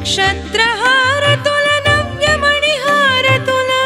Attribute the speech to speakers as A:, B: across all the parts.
A: నక్షత్రహారతుల నవ్యమణిహారతుల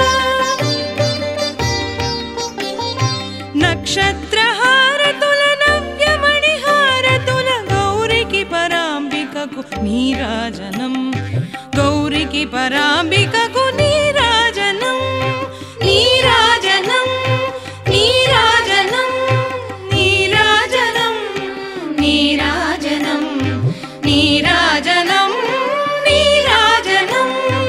A: నక్షత్రహారతుల నవ్యమణిహారతుల గౌరికి పరాంబికకు నీరాజనం గౌరికి పరాంబికకు నీరాజనం నీరాజనం నీరాజనం నీరాజనం నీరాజనం నీరాజనం నీరాజనం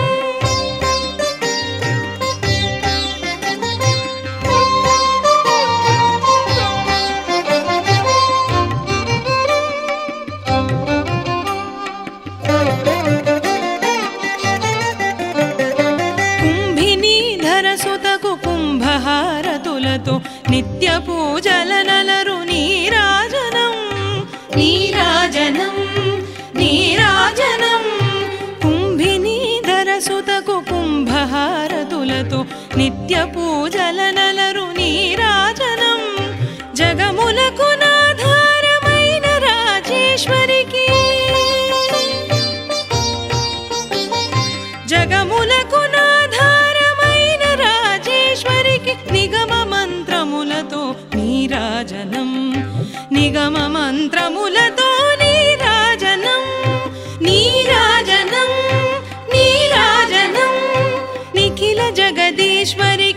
A: కుంభినీధరసుతకు కుంభహారతులతో నిత్య పూజల నలరు నీరాజనం నీరాజనం నీరాజనం కుంభినీధరసుతకు కుంభహారతులతో నిత్య పూజల నలరు నీరాజనం జగములకు నాధారమైన రాజేశ్వరికి జగములకు నాధారమైన రాజేశ్వరికి నిగమ మంత్రములతో నీరాజనం నిగమ మంత్రములతో నీరాజనం నీరాజనం నీరాజనం నిఖిల జగదీశ్వరి